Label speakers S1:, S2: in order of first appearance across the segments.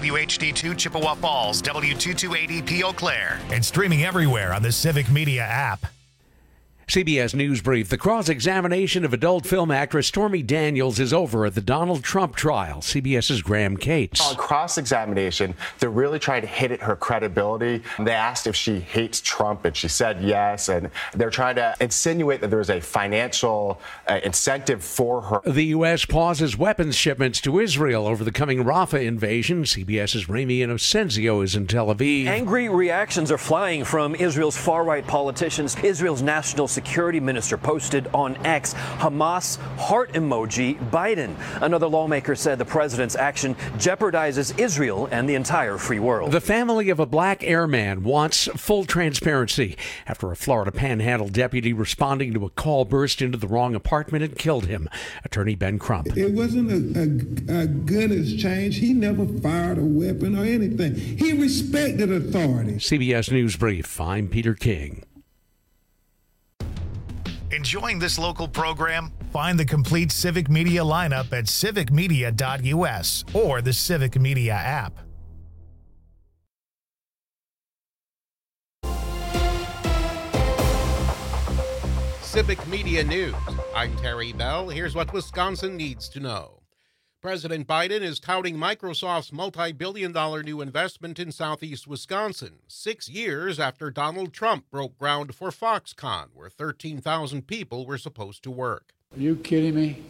S1: WHD2 Chippewa Falls, W228EP Eau Claire, and streaming everywhere on the Civic Media app.
S2: CBS News Brief. The cross-examination of adult film actress Stormy Daniels is over at the Donald Trump trial. CBS's Graham Cates.
S3: On cross-examination, they're really trying to hit at her credibility. They asked if she hates Trump, and she said yes. And they're trying to insinuate that there's a financial incentive for her.
S2: The U.S. pauses weapons shipments to Israel over the coming Rafah invasion. CBS's Rami Inocenzio is in Tel Aviv.
S4: Angry reactions are flying from Israel's far-right politicians. Israel's national security minister posted on X, Hamas heart emoji Biden. Another lawmaker said the president's action jeopardizes Israel and the entire free world.
S2: The family of a black airman wants full transparency after a Florida Panhandle deputy responding to a call burst into the wrong apartment and killed him. Attorney Ben Crump.
S5: It wasn't a gun exchange. He never fired a weapon or anything. He respected authority.
S2: CBS News Brief. I'm Peter King.
S1: Enjoying this local program? Find the complete Civic Media lineup at civicmedia.us or the Civic Media app.
S6: Civic Media News. I'm Terry Bell. Here's what Wisconsin needs to know. President Biden is touting Microsoft's multi-billion-dollar new investment in southeast Wisconsin, 6 years after Donald Trump broke ground for Foxconn, where 13,000 people were supposed to work.
S7: Are you kidding me?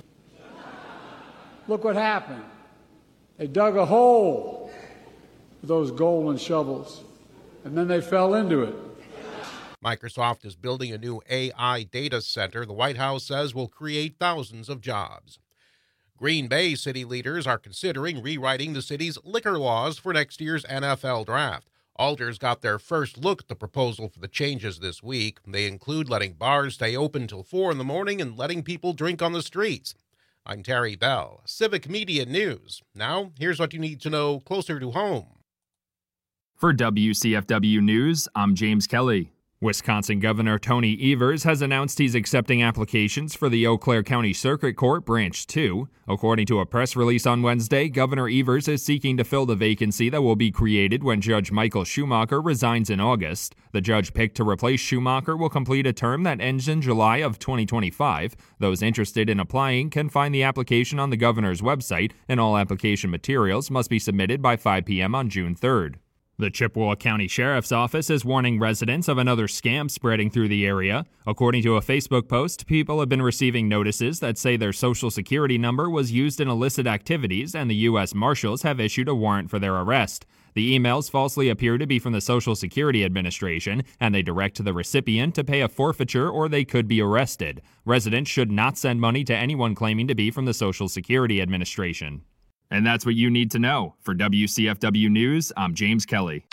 S7: Look what happened. They dug a hole with those golden shovels, and then they fell into it.
S6: Microsoft is building a new AI data center the White House says will create thousands of jobs. Green Bay city leaders are considering rewriting the city's liquor laws for next year's NFL draft. Alders got their first look at the proposal for the changes this week. They include letting bars stay open till 4 in the morning and letting people drink on the streets. I'm Terry Bell, Civic Media News. Now, here's what you need to know closer to home.
S8: For WCFW News, I'm James Kelly. Wisconsin Governor Tony Evers has announced he's accepting applications for the Eau Claire County Circuit Court Branch 2. According to a press release on Wednesday, Governor Evers is seeking to fill the vacancy that will be created when Judge Michael Schumacher resigns in August. The judge picked to replace Schumacher will complete a term that ends in July of 2025. Those interested in applying can find the application on the governor's website, and all application materials must be submitted by 5 p.m. on June 3rd. The Chippewa County Sheriff's Office is warning residents of another scam spreading through the area. According to a Facebook post, people have been receiving notices that say their Social Security number was used in illicit activities, and the U.S. Marshals have issued a warrant for their arrest. The emails falsely appear to be from the Social Security Administration, and they direct the recipient to pay a forfeiture or they could be arrested. Residents should not send money to anyone claiming to be from the Social Security Administration. And that's what you need to know. For WCFW News, I'm James Kelly.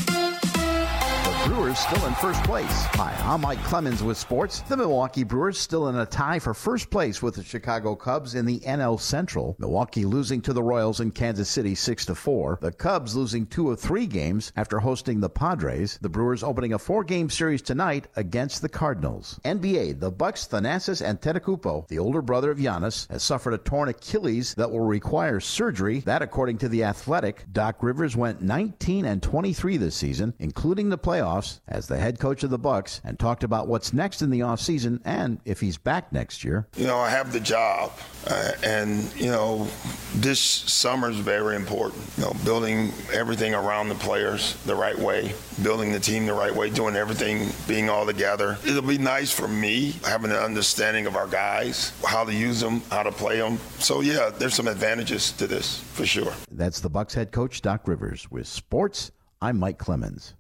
S9: The Brewers still in first place. Hi, I'm Mike Clemens with sports. The Milwaukee Brewers still in a tie for first place with the Chicago Cubs in the NL Central. Milwaukee losing to the Royals in Kansas City 6-4. The Cubs losing 2 of 3 games after hosting the Padres. The Brewers opening a 4-game series tonight against the Cardinals. NBA, the Bucks, Thanasis Antetokounmpo, the older brother of Giannis, has suffered a torn Achilles that will require surgery. That, according to The Athletic. Doc Rivers went 19-23 this season, including the playoffs, as the head coach of the Bucks, and talked about what's next in the offseason and if he's back next year.
S10: I have the job, and this summer is very important. Building everything around the players the right way, building the team the right way, doing everything, being all together. It'll be nice for me having an understanding of our guys, how to use them, how to play them. So yeah, there's some advantages to this for sure.
S9: That's the Bucks head coach, Doc Rivers. With sports, I'm Mike Clemens.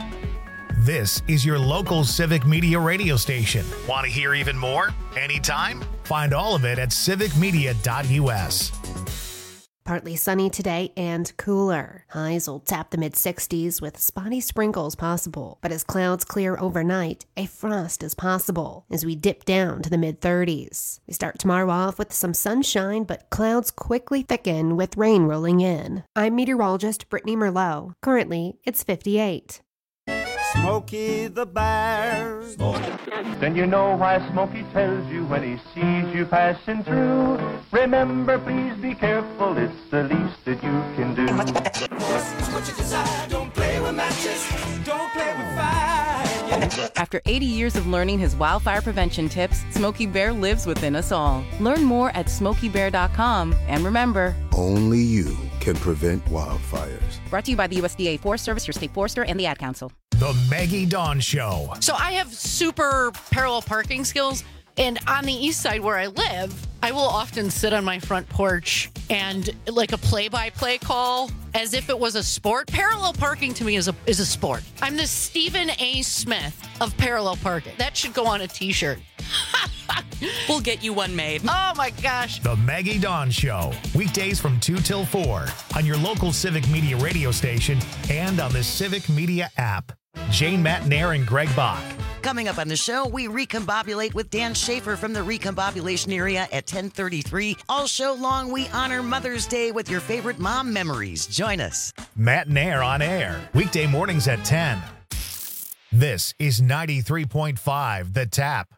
S1: This is your local Civic Media radio station. Want to hear even more? Anytime? Find all of it at civicmedia.us.
S11: Partly sunny today and cooler. Highs will tap the mid-60s with spotty sprinkles possible. But as clouds clear overnight, a frost is possible as we dip down to the mid-30s. We start tomorrow off with some sunshine, but clouds quickly thicken with rain rolling in. I'm meteorologist Brittany Merlot. Currently, it's 58.
S12: Smokey the Bear.
S13: Then you know why Smokey tells you when he sees you passing through. Remember, please be careful, it's the least that you can do.
S12: What you decide, don't play with matches, don't play with fire.
S14: After 80 years of learning his wildfire prevention tips, Smokey Bear lives within us all. Learn more at SmokeyBear.com. And remember,
S15: only you can prevent wildfires.
S14: Brought to you by the USDA Forest Service, your state forester, and the Ad Council.
S1: The Maggie Dawn Show.
S16: So I have super parallel parking skills. And on the east side where I live, I will often sit on my front porch and like a play-by-play call as if it was a sport. Parallel parking to me is a sport. I'm the Stephen A. Smith of parallel parking. That should go on a t-shirt.
S17: We'll get you one made.
S16: Oh my gosh.
S1: The Maggie Dawn Show. Weekdays from 2 till 4 on your local Civic Media radio station and on the Civic Media app. Jane Matnair and Greg Bach.
S18: Coming up on the show, we recombobulate with Dan Schaefer from the recombobulation area at 10:33. All show long, we honor Mother's Day with your favorite mom memories. Join us.
S1: Matnair on air, weekday mornings at 10. This is 93.5 The Tap.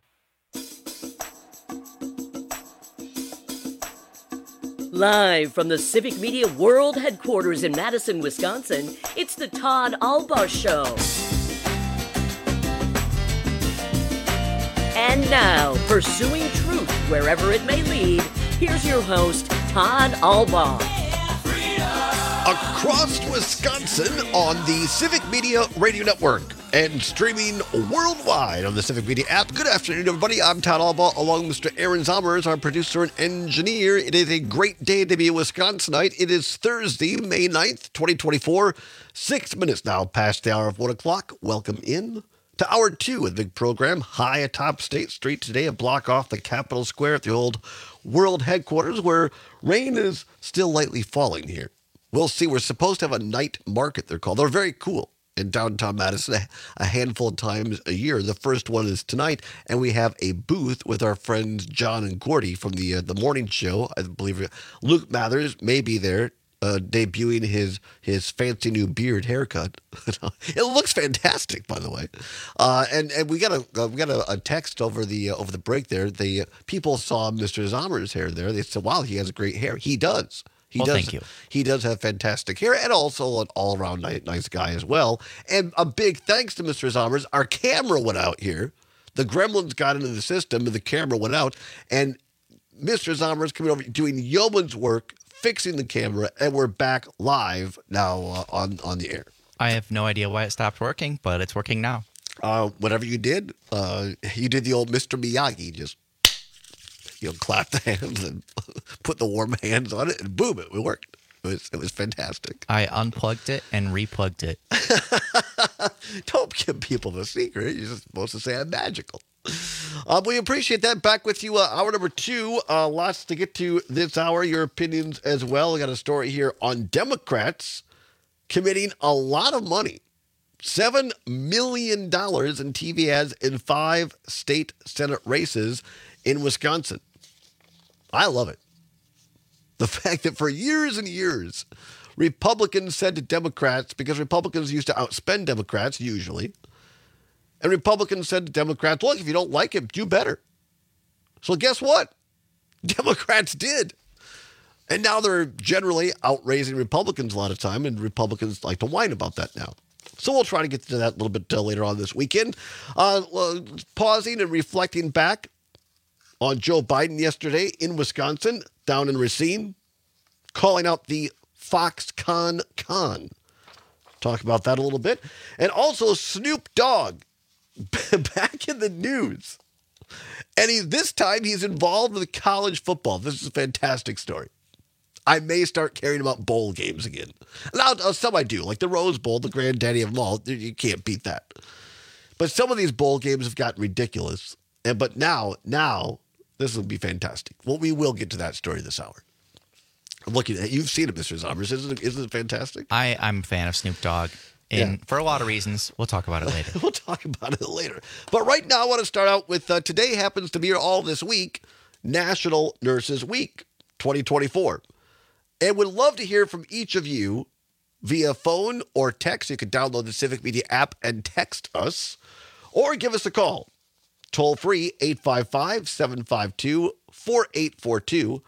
S19: Live from the Civic Media World Headquarters in Madison, Wisconsin, it's the Todd Albaugh Show. And now, pursuing truth wherever it may lead, here's your host, Todd Albaugh.
S20: Across Wisconsin on the Civic Media Radio Network and streaming worldwide on the Civic Media app. Good afternoon, everybody. I'm Todd Albaugh, along with Mr. Aaron Zommers, our producer and engineer. It is a great day to be a Wisconsinite. It is Thursday, May 9th, 2024. 6 minutes now past the hour of 1 o'clock. Welcome in to Hour 2 of the big program, high atop State Street today, a block off the Capitol Square at the old World Headquarters, where rain is still lightly falling here. We'll see. We're supposed to have a night market, they're called. They're very cool in downtown Madison a handful of times a year. The first one is tonight, and we have a booth with our friends John and Gordy from the morning show. I believe Luke Mathers may be there, debuting his fancy new beard haircut. It looks fantastic, by the way. And we got a text over the break there. The people saw Mr. Zommer's hair there. They said, "Wow, he has great hair." He does.
S21: Thank you.
S20: He does have fantastic hair, and also an all-around nice guy as well. And a big thanks to Mr. Zommers. Our camera went out here. The gremlins got into the system, and the camera went out. And Mr. Zommers coming over, doing yeoman's work, fixing the camera, and we're back live now on the air.
S21: I have no idea why it stopped working, but it's working now.
S20: Whatever you did the old Mr. Miyagi, just clap the hands and put the warm hands on it, and boom, it worked. It was fantastic.
S21: I unplugged it and replugged it.
S20: Don't give people the secret. You're just supposed to say I'm magical. We appreciate that. Back with you, hour number 2. Lots to get to this hour. Your opinions as well. We got a story here on Democrats committing a lot of money. $7 million in TV ads in 5 state Senate races in Wisconsin. I love it. The fact that for years and years, Republicans said to Democrats, because Republicans used to outspend Democrats usually, and Republicans said to Democrats, look, if you don't like it, do better. So guess what? Democrats did. And now they're generally outraising Republicans a lot of time, and Republicans like to whine about that now. So we'll try to get to that a little bit later on this weekend. Pausing and reflecting back on Joe Biden yesterday in Wisconsin, down in Racine, calling out the Foxconn con. Talk about that a little bit. And also Snoop Dogg, back in the news. And this time he's involved with college football. This is a fantastic story. I may start caring about bowl games again. Now, some I do, like the Rose Bowl, the granddaddy of them all. You can't beat that. But some of these bowl games have gotten ridiculous. But now, this will be fantastic. Well, we will get to that story this hour. I'm looking at it. You've seen it, Mr. Zommers. Isn't it fantastic?
S21: I'm a fan of Snoop Dogg. And for a lot of reasons. We'll talk about it later.
S20: We'll talk about it later. But right now, I want to start out with today happens to be all this week, National Nurses Week 2024. And would love to hear from each of you via phone or text. You can download the Civic Media app and text us, or give us a call. Toll free, 855-752-4842.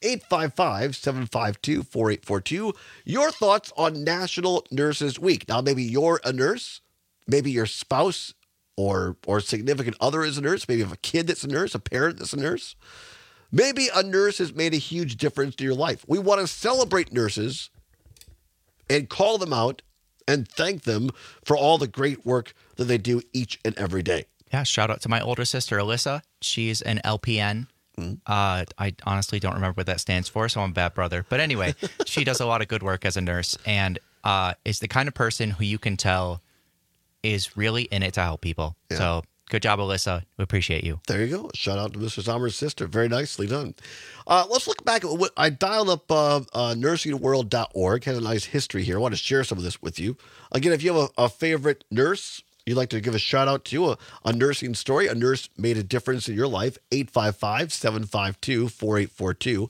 S20: 855-752-4842. Your thoughts on National Nurses Week. Now, maybe you're a nurse. Maybe your spouse or significant other is a nurse. Maybe you have a kid that's a nurse, a parent that's a nurse. Maybe a nurse has made a huge difference to your life. We want to celebrate nurses and call them out and thank them for all the great work that they do each and every day.
S21: Yeah, shout out to my older sister, Alyssa. She's an LPN. I honestly don't remember what that stands for, so I'm a bad brother. But anyway, she does a lot of good work as a nurse and is the kind of person who you can tell is really in it to help people. Yeah. So good job, Alyssa. We appreciate you.
S20: There you go. Shout out to Mr. Sommer's sister. Very nicely done. Let's look back at what I dialed up nursingworld.org. Had a nice history here. I want to share some of this with you. Again, if you have a favorite nurse you'd like to give a shout out to, a nursing story, a nurse made a difference in your life, 855-752-4842.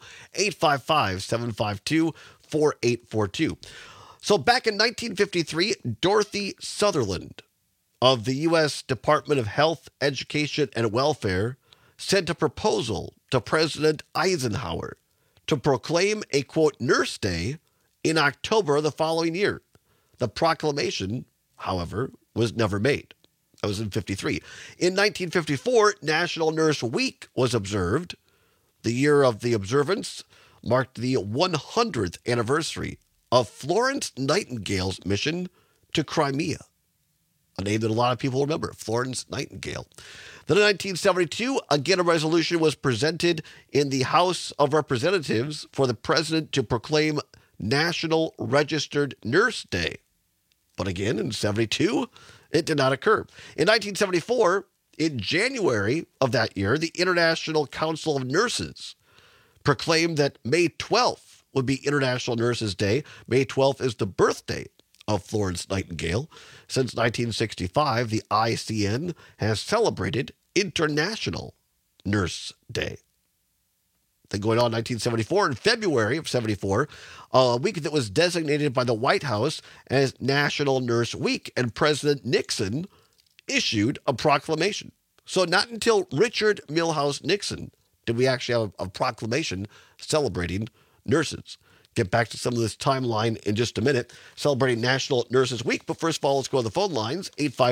S20: 855-752-4842. So back in 1953, Dorothy Sutherland of the U.S. Department of Health, Education, and Welfare sent a proposal to President Eisenhower to proclaim a, quote, Nurse Day in October the following year. The proclamation, however, was never made. That was in 53. In 1954, National Nurse Week was observed. The year of the observance marked the 100th anniversary of Florence Nightingale's mission to Crimea, a name that a lot of people remember, Florence Nightingale. Then in 1972, again, a resolution was presented in the House of Representatives for the president to proclaim National Registered Nurse Day. But again, in 72, it did not occur. In 1974, in January of that year, the International Council of Nurses proclaimed that May 12th would be International Nurses Day. May 12th is the birthday of Florence Nightingale. Since 1965, the ICN has celebrated International Nurse Day. Then going on, 1974, in February of 74, a week that was designated by the White House as National Nurse Week, and President Nixon issued a proclamation. So not until Richard Milhous Nixon did we actually have a proclamation celebrating nurses. Get back to some of this timeline in just a minute, celebrating National Nurses Week. But first of all, let's go to the phone lines,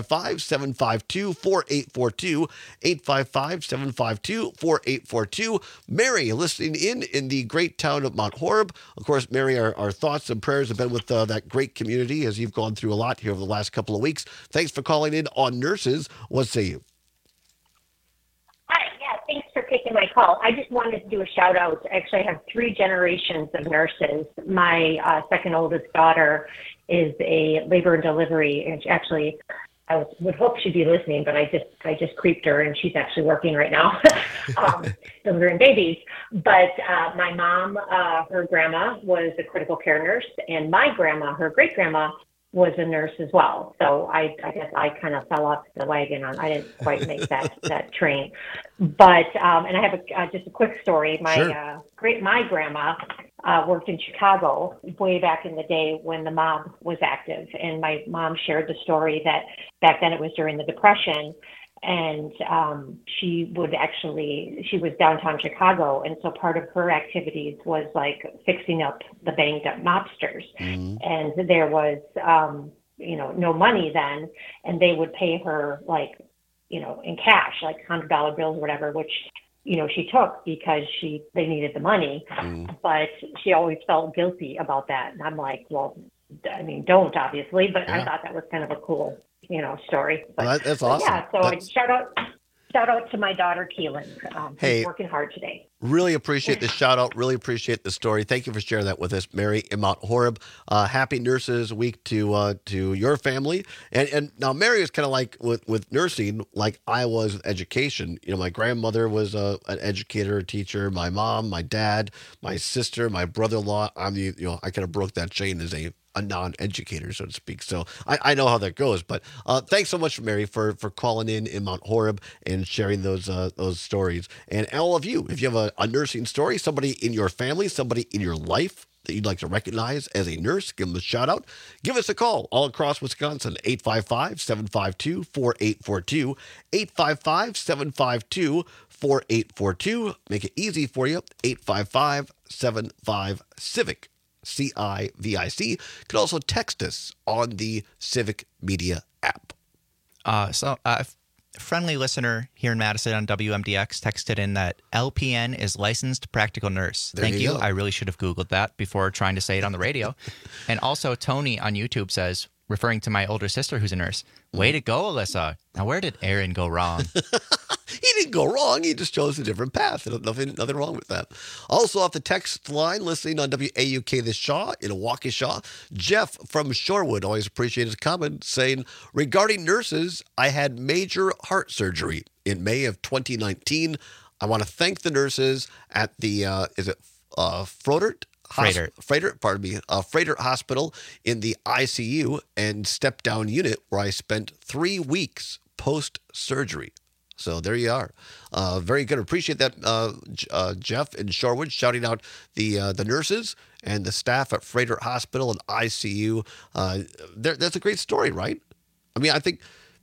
S20: 855-752-4842, 855-752-4842. Mary, listening in the great town of Mount Horeb. Of course, Mary, our thoughts and prayers have been with that great community as you've gone through a lot here over the last couple of weeks. Thanks for calling in on Nurses. What say you?
S3: Thanks for taking my call. I just wanted to do a shout out. Actually, I have 3 generations of nurses. My second oldest daughter is a labor and delivery, and actually, I would hope she'd be listening, but I just creeped her, and she's actually working right now, delivering babies. But my mom, her grandma was a critical care nurse, and my grandma, her great grandma, was a nurse as well. So I guess I kind of fell off the wagon I didn't quite make that train. But, and I have just a quick story. My grandma worked in Chicago way back in the day when the mob was active. And my mom shared the story that back then it was during the Depression. And she was downtown Chicago. And so part of her activities was like fixing up the banged up mobsters. Mm-hmm. And there was, no money then. And they would pay her in cash, like $100 bills or whatever, which, she took because they needed the money. Mm-hmm. But she always felt guilty about that. And I'm like, well, I mean, don't obviously, but yeah. I thought that was kind of a cool story. But,
S20: well, that's awesome.
S3: Yeah, so shout out to my daughter, Keelan. Who's working hard today.
S20: Really appreciate the shout out. Really appreciate the story. Thank you for sharing that with us, Mary in Mount Horeb. Happy Nurses Week to your family. And now Mary is kind of like with nursing, like I was with education. My grandmother was an educator, a teacher. My mom, my dad, my sister, my brother-in-law. I kind of broke that chain as a non-educator, so to speak. So I know how that goes. But thanks so much, Mary, for calling in Mount Horeb and sharing those stories. And all of you, if you have a nursing story, somebody in your family, somebody in your life that you'd like to recognize as a nurse, give them a shout out. Give us a call all across Wisconsin, 855-752-4842, 855-752-4842. Make it easy for you, 855-75-CIVIC, CIVIC. You can also text us on the Civic Media app.
S21: Friendly listener here in Madison on WMDX texted in that LPN is licensed practical nurse.
S20: There
S21: Thank
S20: you
S21: you.
S20: go.
S21: I really should have Googled that before trying to say it on the radio. And also Tony on YouTube says, referring to my older sister who's a nurse, way to go, Alyssa. Now, where did Aaron go wrong?
S20: He didn't go wrong. He just chose a different path. Nothing wrong with that. Also off the text line, listening on WAUK The Shaw in Waukesha, Jeff from Shorewood, always appreciate his comment, saying, regarding nurses, I had major heart surgery in May of 2019. I want to thank the nurses at the, Froedtert Hospital in the ICU and step-down unit where I spent 3 weeks post-surgery. So there you are. Very good. Appreciate that, Jeff in Shorewood, shouting out the nurses and the staff at Froedtert Hospital and ICU. That's a great story, right? I mean, I think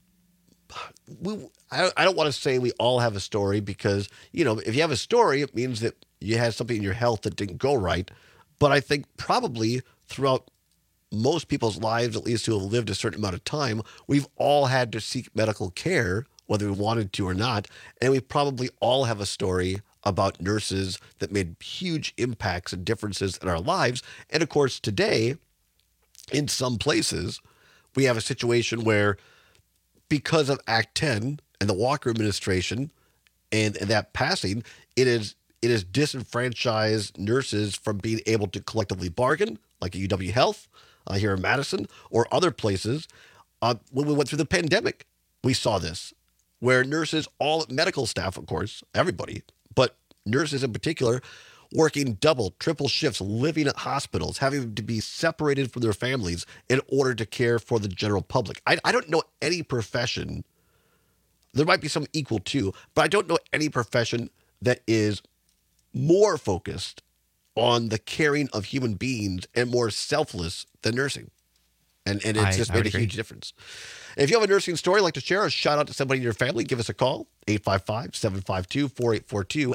S20: I don't want to say we all have a story because, if you have a story, it means that you had something in your health that didn't go right. But I think probably throughout most people's lives, at least who have lived a certain amount of time, we've all had to seek medical care, whether we wanted to or not. And we probably all have a story about nurses that made huge impacts and differences in our lives. And of course, today, in some places, we have a situation where because of Act 10 and the Walker administration and that passing, it is disenfranchised nurses from being able to collectively bargain, like at UW Health here in Madison or other places. When we went through the pandemic, we saw this, where nurses, all medical staff, of course, everybody, but nurses in particular, working double, triple shifts, living at hospitals, having to be separated from their families in order to care for the general public. I don't know any profession, there might be some equal to, but I don't know any profession that is more focused on the caring of human beings and more selfless than nursing. And it's just made a huge difference. If you have a nursing story you'd like to share or shout out to somebody in your family, give us a call, 855-752-4842,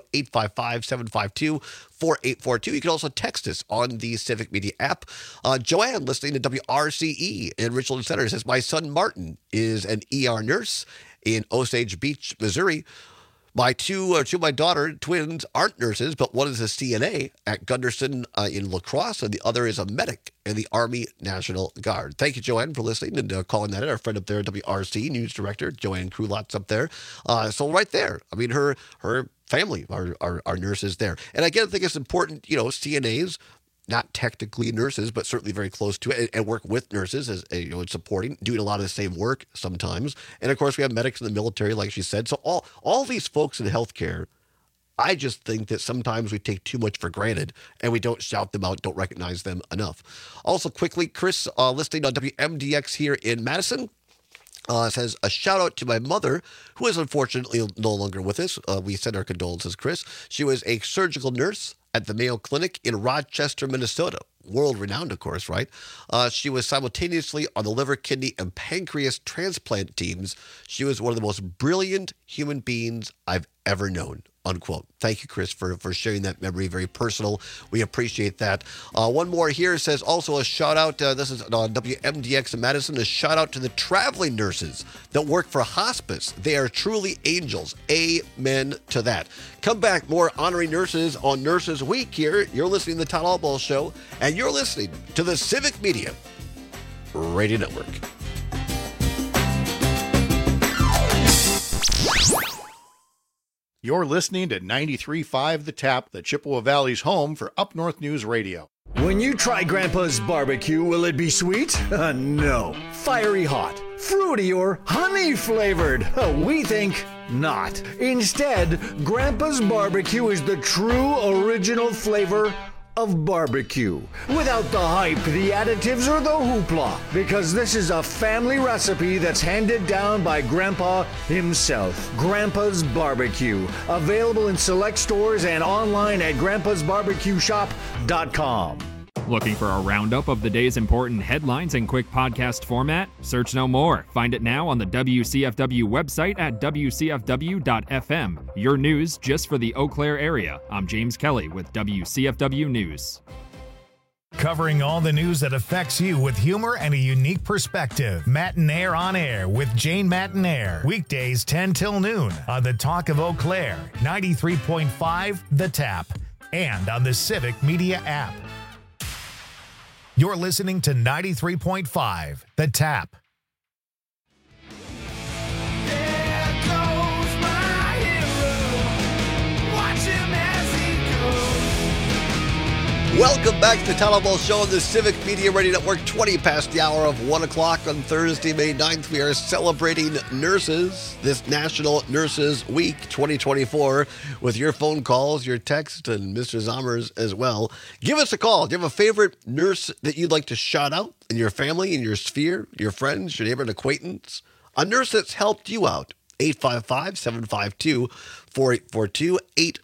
S20: 855-752-4842. You can also text us on the Civic Media app. Joanne, listening to WRCE in Richland Center, says, my son Martin is an ER nurse in Osage Beach, Missouri. My two of my daughter twins aren't nurses, but one is a CNA at Gunderson in La Crosse, and the other is a medic in the Army National Guard. Thank you, Joanne, for listening and calling that in. Our friend up there, WRC News Director, Joanne Krulot's up there. So right there, I mean, her family are nurses there. And again, I think it's important, CNAs, not technically nurses, but certainly very close to it, and work with nurses as supporting, doing a lot of the same work sometimes. And of course, we have medics in the military, like she said. So all these folks in healthcare, I just think that sometimes we take too much for granted and we don't shout them out, don't recognize them enough. Also, quickly, Chris, listening on WMDX here in Madison, says, a shout out to my mother, who is unfortunately no longer with us. We send our condolences, Chris. She was a surgical nurse at the Mayo Clinic in Rochester, Minnesota. World renowned, of course, right? She was simultaneously on the liver, kidney, and pancreas transplant teams. She was one of the most brilliant human beings I've ever known, unquote. Thank you, Chris, for sharing that memory. Very personal. We appreciate that. One more here says also a shout out. This is on WMDX in Madison. A shout out to the traveling nurses that work for hospice. They are truly angels. Amen to that. Come back, more honoring nurses on Nurses Week here. You're listening to the Todd Albaugh Show, and you're listening to the Civic Media Radio Network.
S4: You're listening to 93.5 The Tap, the Chippewa Valley's home for Up North News Radio.
S22: When you try Grandpa's barbecue, will it be sweet? No. Fiery hot, fruity, or honey flavored? We think not. Instead, Grandpa's barbecue is the true original flavor of barbecue. Without the hype, the additives, or the hoopla. Because this is a family recipe that's handed down by Grandpa himself. Grandpa's Barbecue. Available in select stores and online at grandpasbarbecueshop.com.
S8: Looking for a roundup of the day's important headlines in quick podcast format? Search no more. Find it now on the WCFW website at WCFW.FM. Your news just for the Eau Claire area. I'm James Kelly with WCFW News.
S1: Covering all the news that affects you with humor and a unique perspective. Matinaire on Air with Jane Matinaire. Weekdays 10 till noon on the Talk of Eau Claire, 93.5 The Tap, and on the Civic Media app. You're listening to 93.5 The Tap.
S20: Welcome back to the Town Hall Show on the Civic Media Radio Network, 20 past the hour of 1 o'clock on Thursday, May 9th. We are celebrating nurses, this National Nurses Week 2024, with your phone calls, your text, and Mr. Zommers as well. Give us a call. Do you have a favorite nurse that you'd like to shout out in your family, in your sphere, your friends, your neighbor and acquaintance? A nurse that's helped you out. 855-752-4842,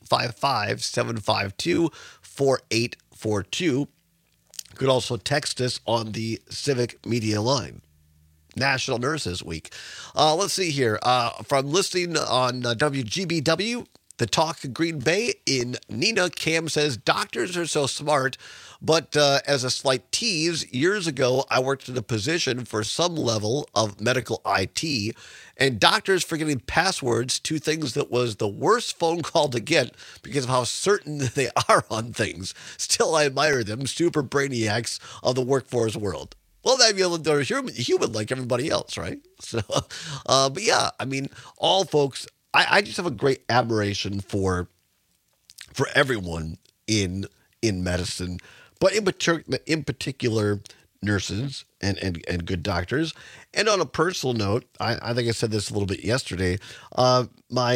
S20: 855-752-4842. You could also text us on the Civic Media line. National Nurses Week. Let's see here. From listening on WGBW, the Talk in Green Bay in Nina, Cam says, doctors are so smart, but as a slight tease, years ago, I worked in a position for some level of medical IT, and doctors forgetting passwords to things that was the worst phone call to get because of how certain they are on things. Still, I admire them, super brainiacs of the workforce world. Well, they're human like everybody else, right? So, but yeah, I mean, all folks, I just have a great admiration for everyone in medicine, but in particular, nurses and good doctors. And on a personal note, I think I said this a little bit yesterday. My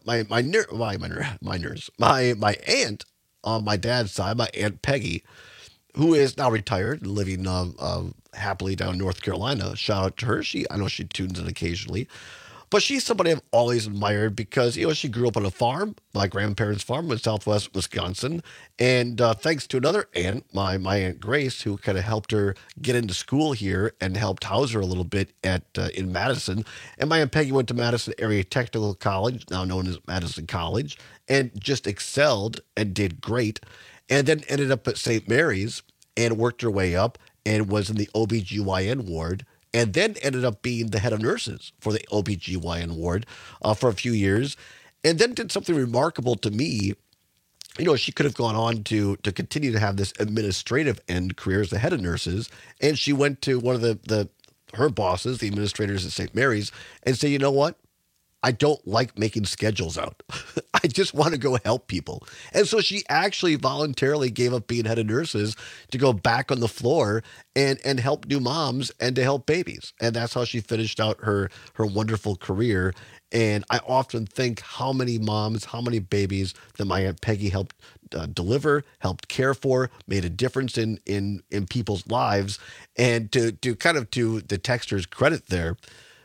S20: aunt on my dad's side, my Aunt Peggy, who is now retired and living happily down in North Carolina. Shout out to her. I know she tunes in occasionally. But she's somebody I've always admired because, she grew up on a farm, my grandparents' farm in southwest Wisconsin. And thanks to another aunt, my Aunt Grace, who kind of helped her get into school here and helped house her a little bit in Madison. And my Aunt Peggy went to Madison Area Technical College, now known as Madison College, and just excelled and did great. And then ended up at St. Mary's and worked her way up and was in the OBGYN ward. And then ended up being the head of nurses for the OBGYN ward for a few years. And then did something remarkable to me. She could have gone on to continue to have this administrative end career as the head of nurses. And she went to one of her bosses, the administrators at St. Mary's, and said, you know what? I don't like making schedules out. I just want to go help people. And so she actually voluntarily gave up being head of nurses to go back on the floor and help new moms and to help babies. And that's how she finished out her wonderful career. And I often think how many moms, how many babies that my Aunt Peggy helped deliver, helped care for, made a difference in people's lives. And to the texter's credit there,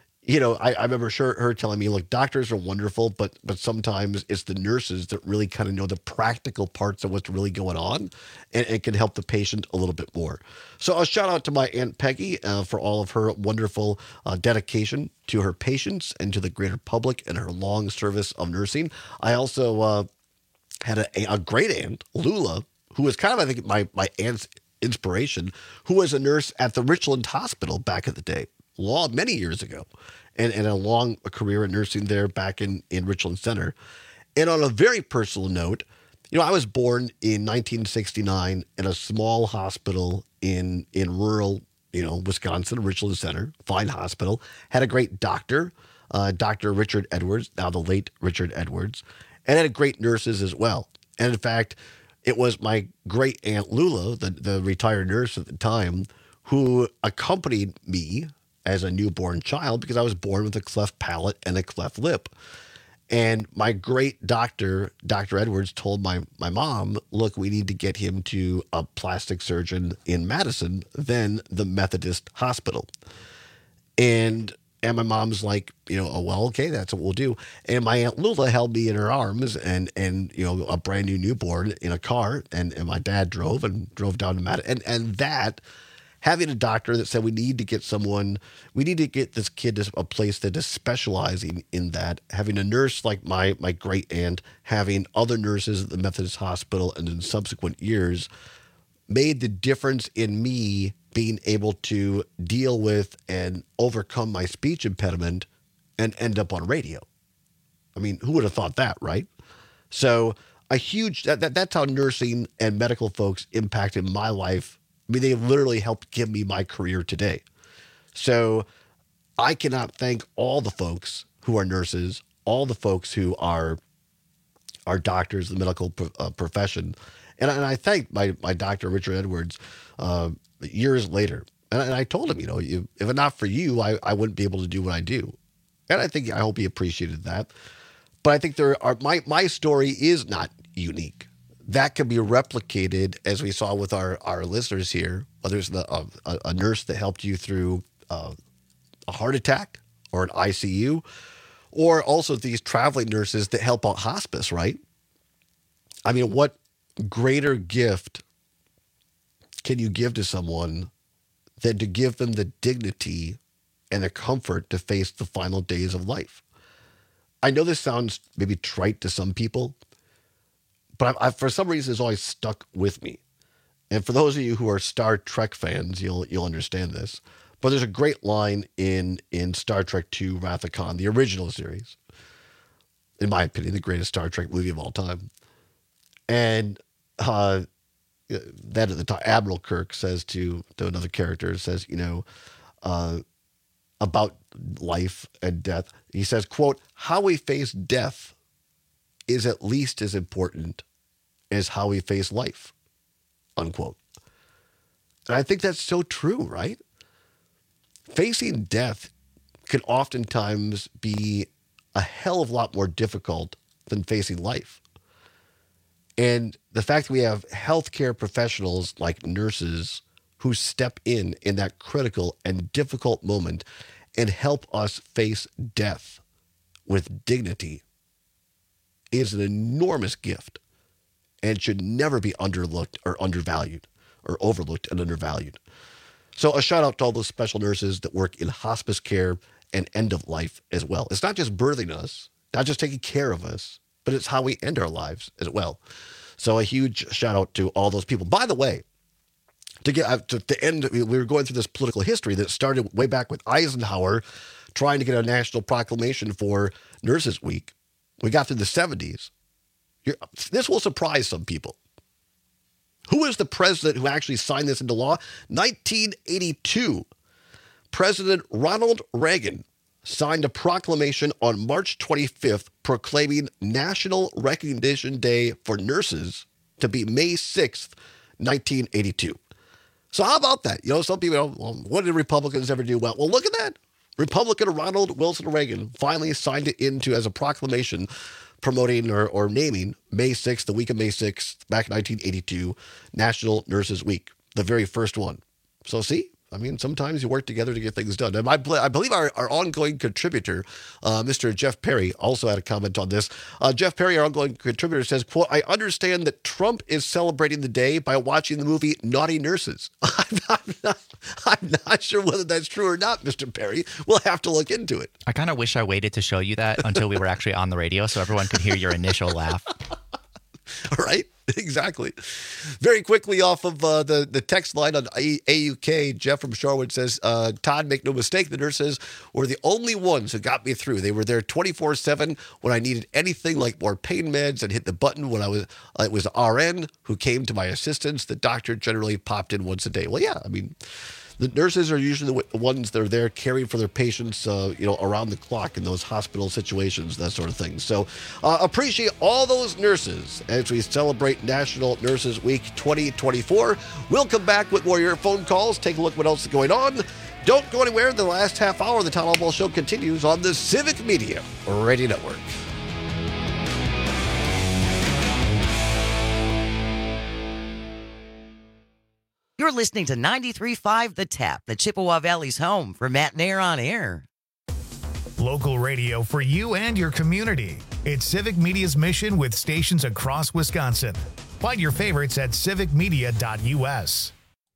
S20: I remember her telling me, look, doctors are wonderful, but sometimes it's the nurses that really kind of know the practical parts of what's really going on and can help the patient a little bit more. So a shout out to my Aunt Peggy for all of her wonderful dedication to her patients and to the greater public and her long service of nursing. I also had a great aunt, Lula, who was kind of, I think, my aunt's inspiration, who was a nurse at the Richland Hospital back in the day. Many years ago, and a long career in nursing there back in Richland Center. And on a very personal note, I was born in 1969 in a small hospital in rural, Wisconsin, Richland Center, fine hospital. Had a great doctor, Dr. Richard Edwards, now the late Richard Edwards, and had great nurses as well. And in fact, it was my great aunt Lula, the retired nurse at the time, who accompanied me as a newborn child because I was born with a cleft palate and a cleft lip. And my great doctor, Dr. Edwards, told my mom, look, we need to get him to a plastic surgeon in Madison, then the Methodist Hospital. And And my mom's like, oh, well, okay, that's what we'll do. And my Aunt Lula held me in her arms and a brand new newborn in a car. And my dad drove down to Madison. And that, having a doctor that said we need to get this kid to a place that is specializing in that, having a nurse like my great aunt, having other nurses at the Methodist Hospital and in subsequent years, made the difference in me being able to deal with and overcome my speech impediment and end up on radio. I mean, who would have thought that, right? So that's how nursing and medical folks impacted my life. I mean, they literally helped give me my career today. So I cannot thank all the folks who are nurses, all the folks who are doctors, the medical profession. And I thanked my doctor, Richard Edwards, years later. And I told him, if not for you, I wouldn't be able to do what I do. And I hope he appreciated that. But I think my story is not unique. That can be replicated, as we saw with our listeners here, whether it's a nurse that helped you through a heart attack or an ICU, or also these traveling nurses that help out hospice, right? I mean, what greater gift can you give to someone than to give them the dignity and the comfort to face the final days of life? I know this sounds maybe trite to some people, but I for some reason it's always stuck with me. And for those of you who are Star Trek fans, you'll understand this. But there's a great line in Star Trek II, Wrath of Khan, the original series. In my opinion, the greatest Star Trek movie of all time. And that at the time, Admiral Kirk says to another character, says, about life and death. He says, quote, "How we face death is at least as important as how we face life," unquote. And I think that's so true, right? Facing death can oftentimes be a hell of a lot more difficult than facing life. And the fact that we have healthcare professionals like nurses who step in that critical and difficult moment and help us face death with dignity is an enormous gift and should never be underlooked or undervalued or overlooked and undervalued. So a shout out to all those special nurses that work in hospice care and end of life as well. It's not just birthing us, not just taking care of us, but it's how we end our lives as well. So a huge shout out to all those people. By the way, to end, we were going through this political history that started way back with Eisenhower trying to get a national proclamation for Nurses Week. We got through the 70s. This will surprise some people. Who is the president who actually signed this into law? 1982. President Ronald Reagan signed a proclamation on March 25th proclaiming National Recognition Day for Nurses to be May 6th, 1982. So how about that? Some people, well, what did Republicans ever do? Well, look at that. Republican Ronald Wilson Reagan finally signed it into as a proclamation promoting or naming May 6th, the week of May 6th, back in 1982, National Nurses Week, the very first one. So see, I mean, sometimes you work together to get things done. And I believe our ongoing contributor, Mr. Jeff Perry, also had a comment on this. Jeff Perry, our ongoing contributor, says, quote, "I understand that Trump is celebrating the day by watching the movie Naughty Nurses." I'm not sure whether that's true or not, Mr. Perry. We'll have to look into it.
S21: I kind of wish I waited to show you that until we were actually on the radio so everyone could hear your initial laugh.
S20: All right. Exactly. Very quickly off of the text line on AUK, Jeff from Sherwood says, Todd, make no mistake, the nurses were the only ones who got me through. They were there 24/7 when I needed anything like more pain meds and hit the button when it was RN who came to my assistance. The doctor generally popped in once a day. Well, yeah, I mean, the nurses are usually the ones that are there caring for their patients, around the clock in those hospital situations, that sort of thing. So appreciate all those nurses as we celebrate National Nurses Week 2024. We'll come back with more of your phone calls, take a look at what else is going on. Don't go anywhere. The last half hour of the Town Hall Ball Show continues on the Civic Media Radio Network.
S18: You're listening to 93.5 The Tap, the Chippewa Valley's home for Matt Nair on Air.
S1: Local radio for you and your community. It's Civic Media's mission with stations across Wisconsin. Find your favorites at civicmedia.us.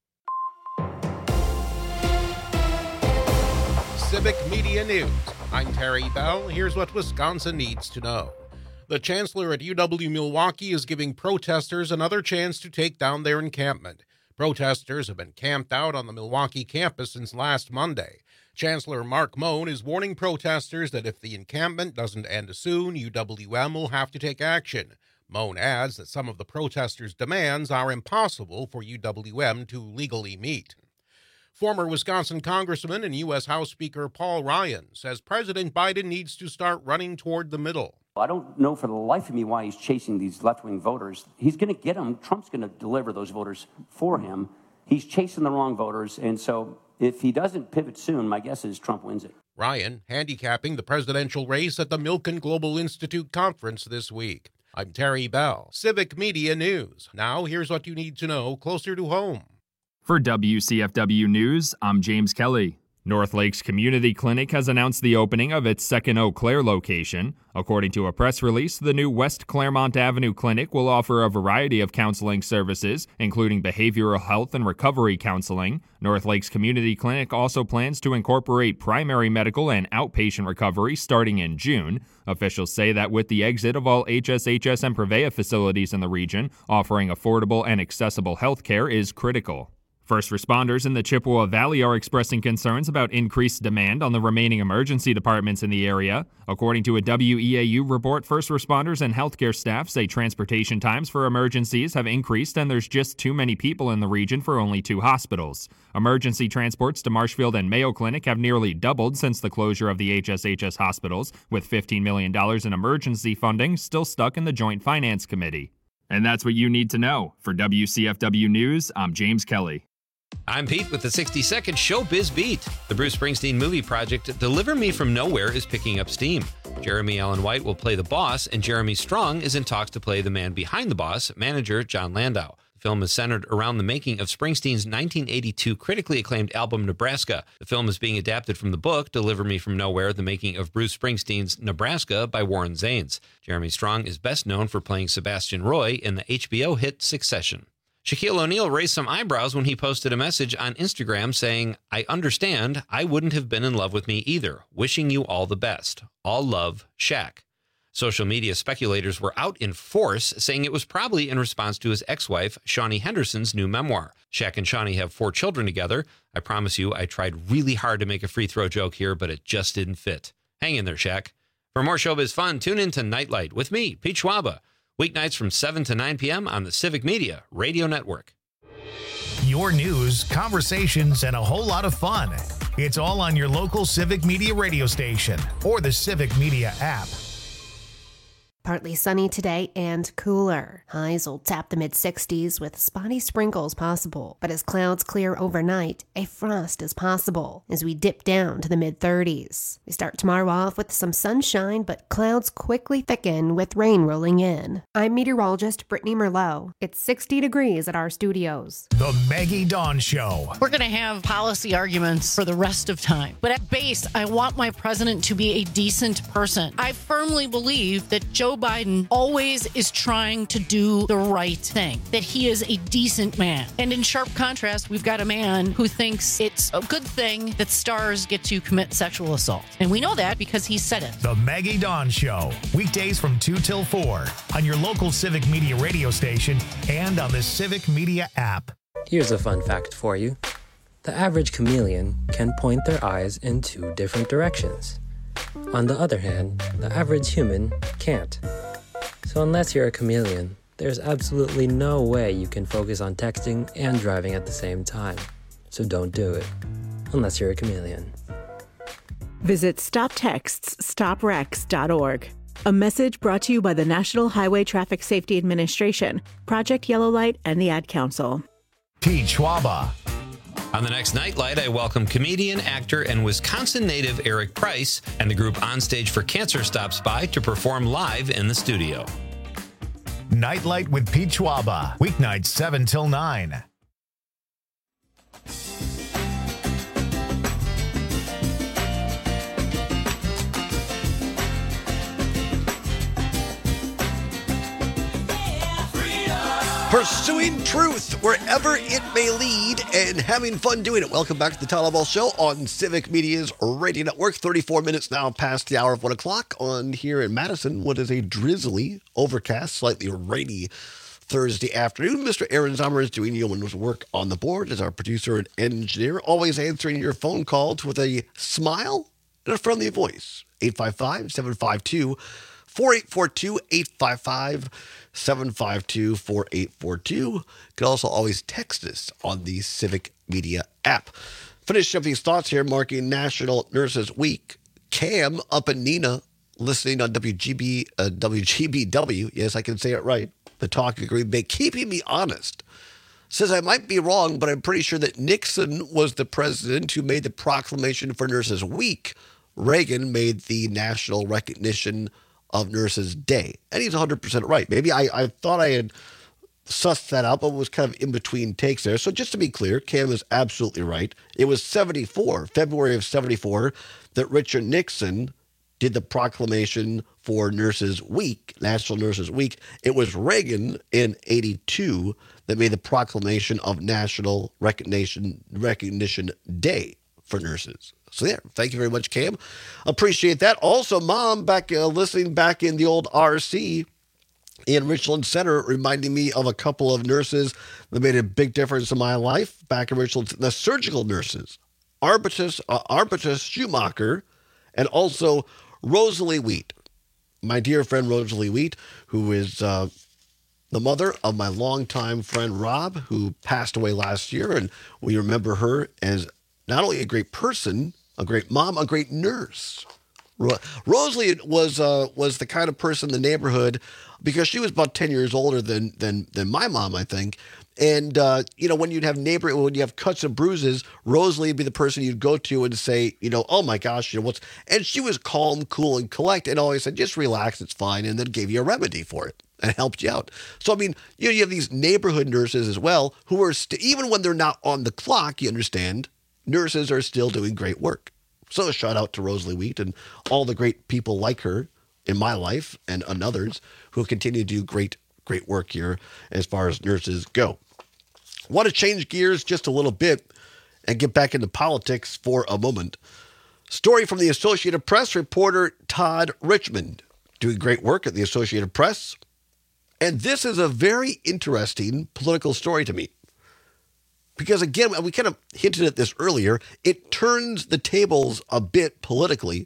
S6: Civic Media News. I'm Terry Bell. Here's what Wisconsin needs to know. The chancellor at UW-Milwaukee is giving protesters another chance to take down their encampment. Protesters have been camped out on the Milwaukee campus since last Monday. Chancellor Mark Moen is warning protesters that if the encampment doesn't end soon, UWM will have to take action. Moen adds that some of the protesters' demands are impossible for UWM to legally meet. Former Wisconsin Congressman and U.S. House Speaker Paul Ryan says President Biden needs to start running toward the middle.
S2: I don't know for the life of me why he's chasing these left-wing voters. He's going to get them. Trump's going to deliver those voters for him. He's chasing the wrong voters, and so if he doesn't pivot soon, my guess is Trump wins it.
S6: Ryan handicapping the presidential race at the Milken Global Institute conference this week. I'm Terry Bell, Civic Media News. Now here's what you need to know closer to home.
S8: For WCFW News, I'm James Kelly. North Lakes Community Clinic has announced the opening of its second Eau Claire location. According to a press release, the new West Claremont Avenue Clinic will offer a variety of counseling services, including behavioral health and recovery counseling. North Lakes Community Clinic also plans to incorporate primary medical and outpatient recovery starting in June. Officials say that with the exit of all HSHS and Prevea facilities in the region, offering affordable and accessible health care is critical. First responders in the Chippewa Valley are expressing concerns about increased demand on the remaining emergency departments in the area. According to a WEAU report, first responders and healthcare staff say transportation times for emergencies have increased and there's just too many people in the region for only 2 hospitals. Emergency transports to Marshfield and Mayo Clinic have nearly doubled since the closure of the HSHS hospitals, with $15 million in emergency funding still stuck in the Joint Finance Committee. And that's what you need to know. For WCFW News, I'm James Kelly.
S5: I'm Pete with the 60-second Showbiz Beat. The Bruce Springsteen movie project Deliver Me From Nowhere is picking up steam. Jeremy Allen White will play the boss, and Jeremy Strong is in talks to play the man behind the boss, manager John Landau. The film is centered around the making of Springsteen's 1982 critically acclaimed album Nebraska. The film is being adapted from the book Deliver Me From Nowhere, The Making of Bruce Springsteen's Nebraska by Warren Zanes. Jeremy Strong is best known for playing Sebastian Roy in the HBO hit Succession. Shaquille O'Neal raised some eyebrows when he posted a message on Instagram saying, "I understand. I wouldn't have been in love with me either. Wishing you all the best. All love, Shaq." Social media speculators were out in force, saying it was probably in response to his ex-wife, Shawnee Henderson's new memoir. Shaq and Shawnee have 4 children together. I promise you, I tried really hard to make a free throw joke here, but it just didn't fit. Hang in there, Shaq. For more showbiz fun, tune in to Nightlight with me, Pete Schwaba. Weeknights from 7 to 9 p.m. on the Civic Media Radio Network.
S1: Your news, conversations, and a whole lot of fun. It's all on your local Civic Media radio station or the Civic Media app.
S11: Partly sunny today and cooler. Highs will tap the mid-60s with spotty sprinkles possible. But as clouds clear overnight, a frost is possible as we dip down to the mid-30s. We start tomorrow off with some sunshine, but clouds quickly thicken with rain rolling in. I'm meteorologist Brittany Merlot. It's 60 degrees at our studios.
S1: The Maggie Dawn Show.
S16: We're going to have policy arguments for the rest of time. But at base, I want my president to be a decent person. I firmly believe that Joe Biden always is trying to do the right thing, that he is a decent man. And in sharp contrast, we've got a man who thinks it's a good thing that stars get to commit sexual assault. And we know that because he said it.
S1: The Maggie Dawn Show, weekdays from 2 till 4 on your local Civic Media radio station and on the Civic Media app.
S23: Here's a fun fact for you. The average chameleon can point their eyes in 2 different directions. On the other hand, the average human can't. So unless you're a chameleon, there's absolutely no way you can focus on texting and driving at the same time. So don't do it, unless you're a chameleon.
S24: Visit StopTextsStopWrecks.org. A message brought to you by the National Highway Traffic Safety Administration, Project Yellow Light, and the Ad Council.
S1: Pete Schwaba.
S5: On the next Nightlight, I welcome comedian, actor, and Wisconsin native Eric Price, and the group Onstage for Cancer stops by to perform live in the studio.
S1: Nightlight with Pete Schwaba, weeknights 7 till 9.
S20: Pursuing truth wherever it may lead and having fun doing it. Welcome back to the Tyler Ball Show on Civic Media's radio network. 34 minutes now past the hour of 1 o'clock on here in Madison. What is a drizzly, overcast, slightly rainy Thursday afternoon. Mr. Aaron Sommer is doing yeoman's work on the board as our producer and engineer, always answering your phone calls with a smile and a friendly voice. 855-752-4842, 855-752-4842. You can also always text us on the Civic Media app. Finish up these thoughts here, marking National Nurses Week. Cam up in Neenah, listening on WGBW. Yes, I can say it right. The Talk of Green Bay, keeping me honest. Says I might be wrong, but I'm pretty sure that Nixon was the president who made the proclamation for Nurses Week. Reagan made the national recognition of Nurses Day. And he's 100% right. Maybe I thought I had sussed that out, but it was kind of in between takes there. So just to be clear, Cam is absolutely right. It was February of 74, that Richard Nixon did the proclamation for Nurses Week, National Nurses Week. It was Reagan in 82 that made the proclamation of National Recognition Day for nurses. So yeah, thank you very much, Cam. Appreciate that. Also, Mom, back listening back in the old RC in Richland Center, reminding me of a couple of nurses that made a big difference in my life back in Richland. The surgical nurses, Arbitus Schumacher, and also Rosalie Wheat. My dear friend Rosalie Wheat, who is the mother of my longtime friend Rob, who passed away last year, and we remember her as not only a great person, a great mom, a great nurse. Rosalie was the kind of person in the neighborhood, because she was about 10 years older than my mom, I think. And when you have cuts and bruises, Rosalie would be the person you'd go to and say, oh my gosh, and she was calm, cool, and collect, and always said, just relax, it's fine, and then gave you a remedy for it and helped you out. So, I mean, you have these neighborhood nurses as well who are, even when they're not on the clock, you understand, nurses are still doing great work. So a shout out to Rosalie Wheat and all the great people like her in my life and others who continue to do great work here as far as nurses go. Want to change gears just a little bit and get back into politics for a moment. Story from the Associated Press, reporter Todd Richmond, doing great work at the Associated Press. And this is a very interesting political story to me. Because again, we kind of hinted at this earlier, it turns the tables a bit politically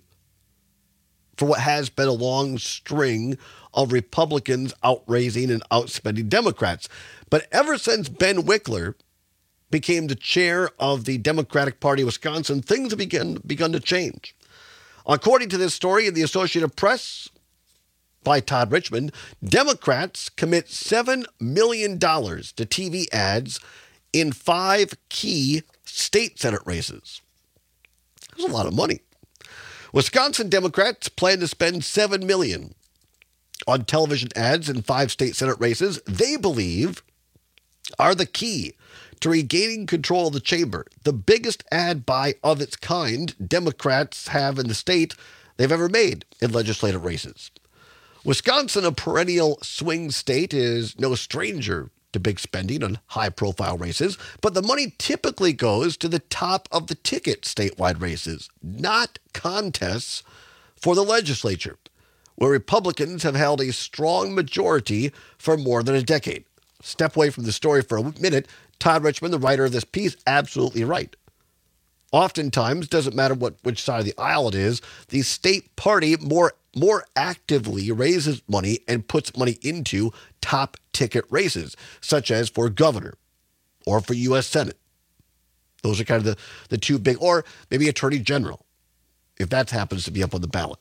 S20: for what has been a long string of Republicans outraising and outspending Democrats. But ever since Ben Wickler became the chair of the Democratic Party of Wisconsin, things have begun to change. According to this story in the Associated Press by Todd Richmond, Democrats commit $7 million to TV ads in 5 key state Senate races. That's a lot of money. Wisconsin Democrats plan to spend $7 million on television ads in 5 state Senate races they believe are the key to regaining control of the chamber. The biggest ad buy of its kind Democrats have in the state they've ever made in legislative races. Wisconsin, a perennial swing state, is no stranger to big spending on high-profile races, but the money typically goes to the top of the ticket statewide races, not contests for the legislature, where Republicans have held a strong majority for more than a decade. Step away from the story for a minute. Todd Richmond, the writer of this piece, absolutely right. Oftentimes, doesn't matter which side of the aisle it is, the state party more actively raises money and puts money into top ticket races, such as for governor or for U.S. Senate. Those are kind of the two big, or maybe attorney general, if that happens to be up on the ballot.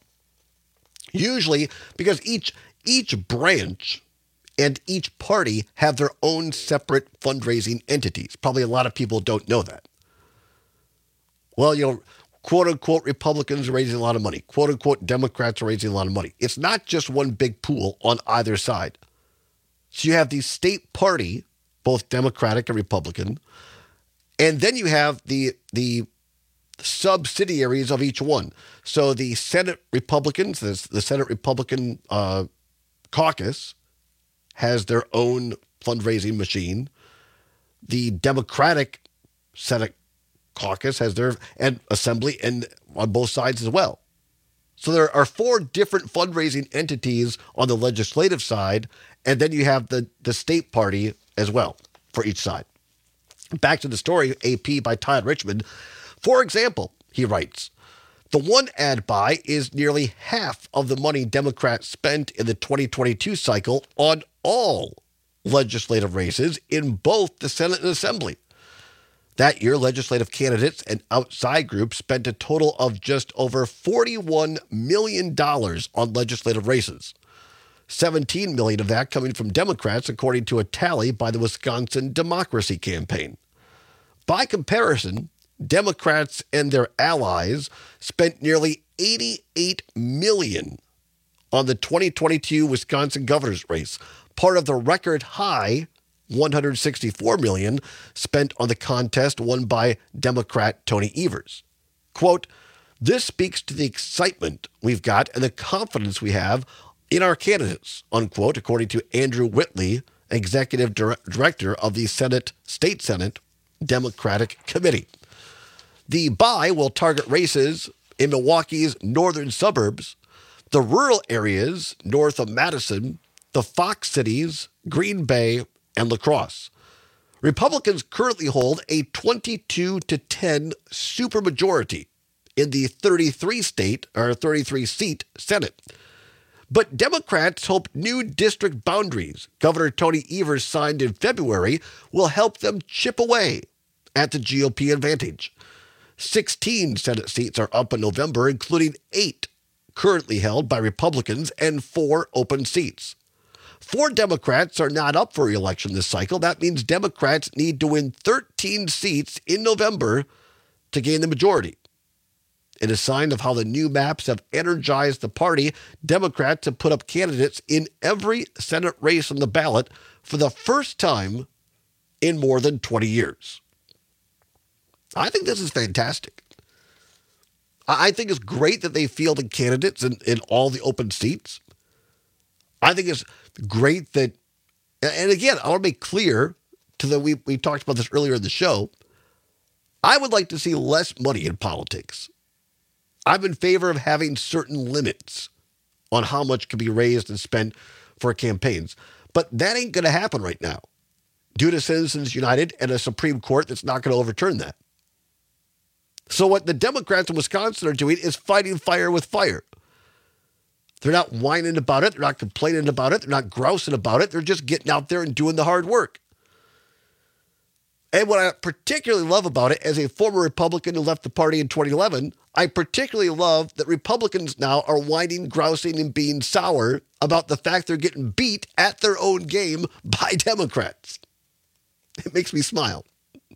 S20: Usually, because each branch and each party have their own separate fundraising entities. Probably a lot of people don't know that. Well, quote-unquote Republicans are raising a lot of money. Quote-unquote Democrats are raising a lot of money. It's not just one big pool on either side. So you have the state party, both Democratic and Republican, and then you have the subsidiaries of each one. So the Senate Republicans, the Senate Republican caucus, has their own fundraising machine. The Democratic Senate caucus has their and assembly and on both sides as well. So there are 4 different fundraising entities on the legislative side, and then you have the state party as well for each side. Back to the story, AP by Todd Richmond. For example, he writes, the one ad buy is nearly half of the money Democrats spent in the 2022 cycle on all legislative races in both the Senate and Assembly. That year, legislative candidates and outside groups spent a total of just over $41 million on legislative races. $17 million of that coming from Democrats, according to a tally by the Wisconsin Democracy Campaign. By comparison, Democrats and their allies spent nearly $88 million on the 2022 Wisconsin governor's race, part of the record high $164 million spent on the contest won by Democrat Tony Evers. Quote, this speaks to the excitement we've got and the confidence we have in our candidates, unquote, according to Andrew Whitley, executive director of the State Senate Democratic Committee. The buy will target races in Milwaukee's northern suburbs, the rural areas north of Madison, the Fox cities, Green Bay, and La Crosse. Republicans currently hold a 22-10 supermajority in the 33-seat Senate. But Democrats hope new district boundaries Governor Tony Evers signed in February will help them chip away at the GOP advantage. 16 Senate seats are up in November, including 8 currently held by Republicans and 4 open seats. 4 Democrats are not up for re-election this cycle. That means Democrats need to win 13 seats in November to gain the majority. In a sign of how the new maps have energized the party, Democrats have put up candidates in every Senate race on the ballot for the first time in more than 20 years. I think this is fantastic. I think it's great that they fielded candidates in all the open seats. I think it's great that, and again, I want to make clear to that we talked about this earlier in the show. I would like to see less money in politics. I'm in favor of having certain limits on how much can be raised and spent for campaigns. But that ain't going to happen right now due to Citizens United and a Supreme Court that's not going to overturn that. So what the Democrats in Wisconsin are doing is fighting fire with fire. They're not whining about it. They're not complaining about it. They're not grousing about it. They're just getting out there and doing the hard work. And what I particularly love about it, as a former Republican who left the party in 2011, I particularly love that Republicans now are whining, grousing, and being sour about the fact they're getting beat at their own game by Democrats. It makes me smile.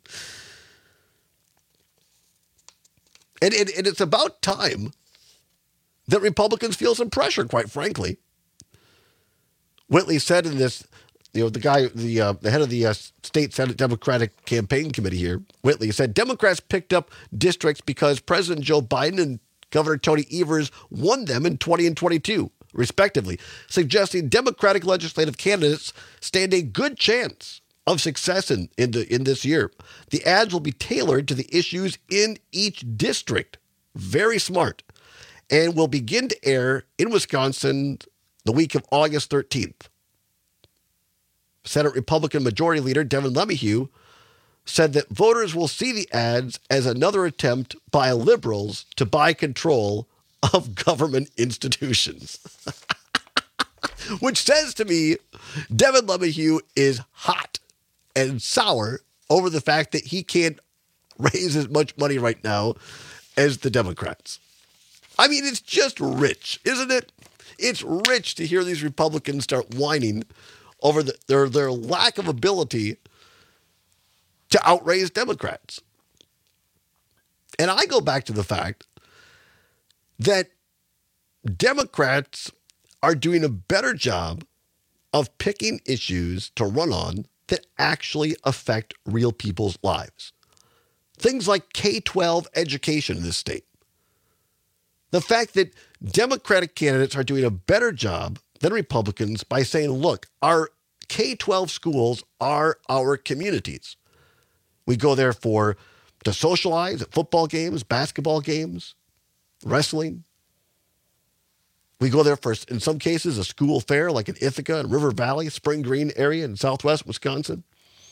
S20: And it's about time that Republicans feel some pressure, quite frankly. Whitley said in this, the head of the State Senate Democratic Campaign Committee here, Whitley said, Democrats picked up districts because President Joe Biden and Governor Tony Evers won them in 20 and 22, respectively, suggesting Democratic legislative candidates stand a good chance of success in this year. The ads will be tailored to the issues in each district. Very smart. And will begin to air in Wisconsin the week of August 13th. Senate Republican Majority Leader Devin LeMahieu said that voters will see the ads as another attempt by liberals to buy control of government institutions. Which says to me, Devin LeMahieu is hot and sour over the fact that he can't raise as much money right now as the Democrats. I mean, it's just rich, isn't it? It's rich to hear these Republicans start whining over their lack of ability to outraise Democrats. And I go back to the fact that Democrats are doing a better job of picking issues to run on that actually affect real people's lives. Things like K-12 education in this state. The fact that Democratic candidates are doing a better job than Republicans by saying, look, our K-12 schools are our communities. We go there to socialize at football games, basketball games, wrestling. We go there for, in some cases, a school fair like in Ithaca and River Valley, Spring Green area in southwest Wisconsin.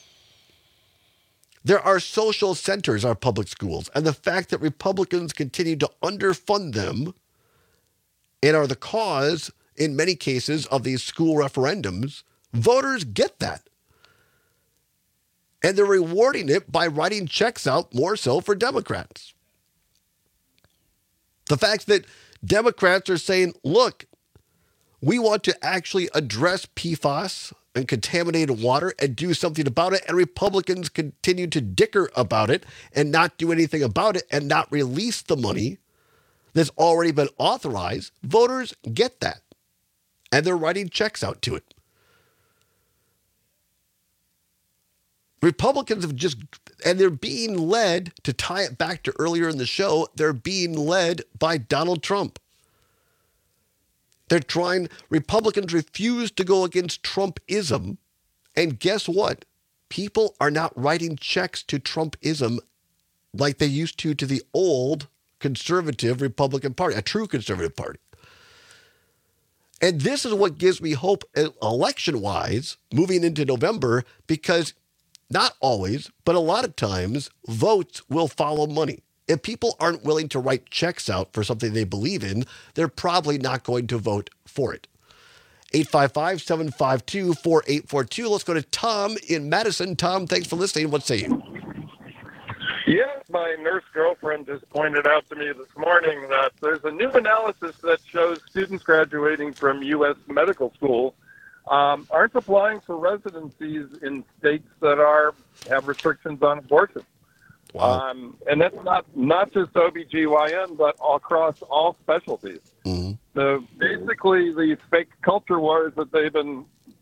S20: There are social centers, our public schools, and the fact that Republicans continue to underfund them and are the cause, in many cases, of these school referendums, voters get that. And they're rewarding it by writing checks out more so for Democrats. The fact that Democrats are saying, look, we want to actually address PFAS and contaminated water and do something about it, and Republicans continue to dicker about it and not do anything about it and not release the money that's already been authorized, voters get that. And they're writing checks out to it. Republicans have and they're being led, to tie it back to earlier in the show, they're being led by Donald Trump. Republicans refuse to go against Trumpism. And guess what? People are not writing checks to Trumpism like they used to the old conservative Republican Party, a true conservative party. And this is what gives me hope election-wise moving into November, because not always, but a lot of times, votes will follow money. If people aren't willing to write checks out for something they believe in, they're probably not going to vote for it. 855-752-4842. Let's go to Tom in Madison. Tom, thanks for listening. What say you?
S7: Yes, my nurse girlfriend just pointed out to me this morning that there's a new analysis that shows students graduating from U.S. medical school aren't applying for residencies in states that have restrictions on abortion.
S20: Wow.
S7: And that's not just OBGYN, but across all specialties.
S20: Mm-hmm.
S7: So basically, the fake culture wars that they've been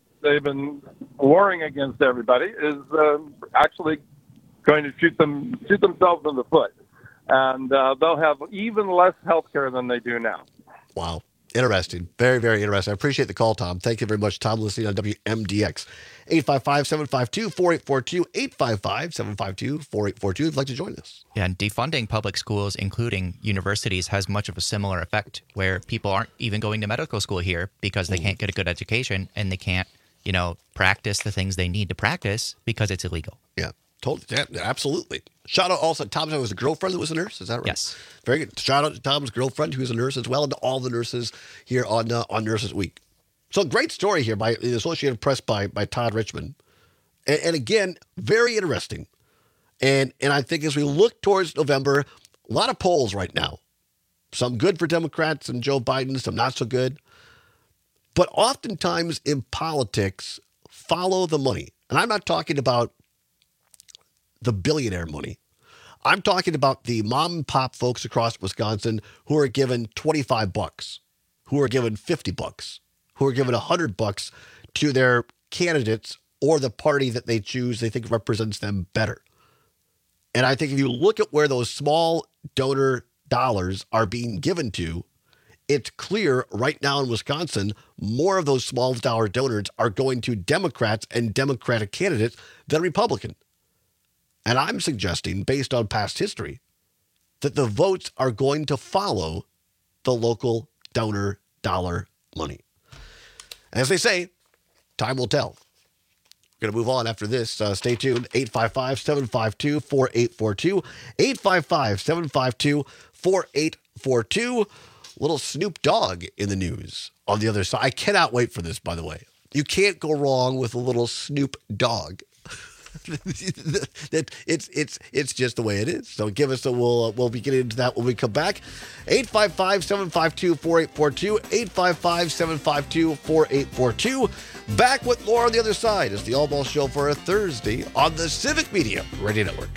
S7: warring against everybody is actually going to shoot themselves in the foot, and they'll have even less health care than they do now.
S20: Wow. Interesting. Very, very interesting. I appreciate the call, Tom. Thank you very much, Tom, listening on WMDX. 855-752-4842, 855-752-4842. If you'd like to join us.
S21: Yeah, and defunding public schools, including universities, has much of a similar effect, where people aren't even going to medical school here because they can't get a good education and they can't, practice the things they need to practice because it's illegal.
S20: Yeah. Totally. Yeah, absolutely. Shout out also, Tom was a girlfriend that was a nurse. Is that right?
S21: Yes.
S20: Very good. Shout out to Tom's girlfriend, who is a nurse as well, and to all the nurses here on Nurses Week. So great story here by the Associated Press by Todd Richmond. And again, very interesting. And I think as we look towards November, a lot of polls right now. Some good for Democrats and Joe Biden, some not so good. But oftentimes in politics, follow the money. And I'm not talking about the billionaire money. I'm talking about the mom and pop folks across Wisconsin who are given $25, who are given $50, who are given $100 to their candidates or the party that they choose they think represents them better. And I think if you look at where those small donor dollars are being given to, it's clear right now in Wisconsin, more of those small dollar donors are going to Democrats and Democratic candidates than Republican. And I'm suggesting, based on past history, that the votes are going to follow the local donor dollar money. As they say, time will tell. We're going to move on after this. Stay tuned. 855-752-4842. 855-752-4842. Little Snoop Dogg in the news on the other side. I cannot wait for this, by the way. You can't go wrong with a little Snoop Dogg. It's just the way it is. So give us we'll be getting into that when we come back. 855-752-4842. 855-752-4842. Back with more on the other side. It's the All Ball Show for a Thursday on the Civic Media Radio Network.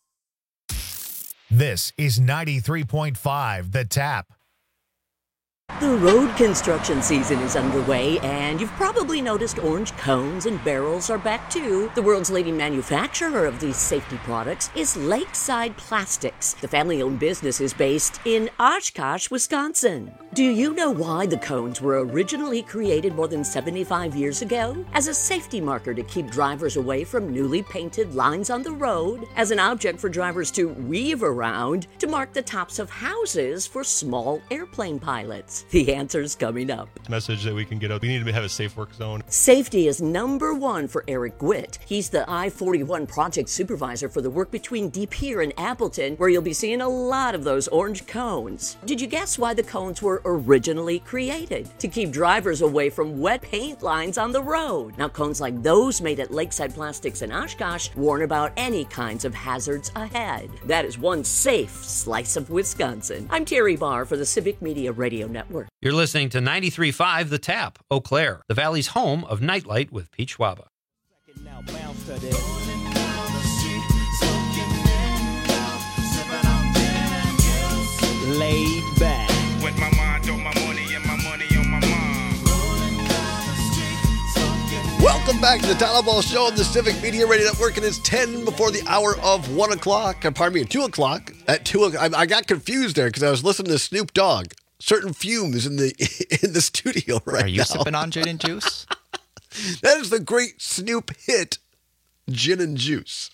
S1: This is 93.5 The Tap.
S19: The road construction season is underway, and you've probably noticed orange cones and barrels are back too. The world's leading manufacturer of these safety products is Lakeside Plastics. The family-owned business is based in Oshkosh, Wisconsin. Do you know why the cones were originally created more than 75 years ago? As a safety marker to keep drivers away from newly painted lines on the road, as an object for drivers to weave around, to mark the tops of houses for small airplane pilots. The answer's coming up.
S9: Message that we can get out. We need to have a safe work zone.
S19: Safety is number one for Eric Gwitt. He's the I-41 project supervisor for the work between De Pere and Appleton, where you'll be seeing a lot of those orange cones. Did you guess why the cones were originally created? To keep drivers away from wet paint lines on the road. Now, cones like those made at Lakeside Plastics in Oshkosh warn about any kinds of hazards ahead. That is one safe slice of Wisconsin. I'm Terry Barr for the Civic Media Radio Network.
S5: You're listening to 93.5 The Tap, Eau Claire, the Valley's home of Nightlight with Pete Schwaba.
S10: Laid back.
S12: With my mind on my money and my money on my mind.
S20: Welcome back to the Tyler Ball Show on the Civic Media Radio Network, and it's 10 before the hour of 1 o'clock. Pardon me, 2 o'clock. At 2 o'clock, I got confused there because I was listening to Snoop Dogg. Certain fumes in the studio right now.
S21: Are you sipping on gin and juice?
S20: That is the great Snoop hit, Gin and Juice.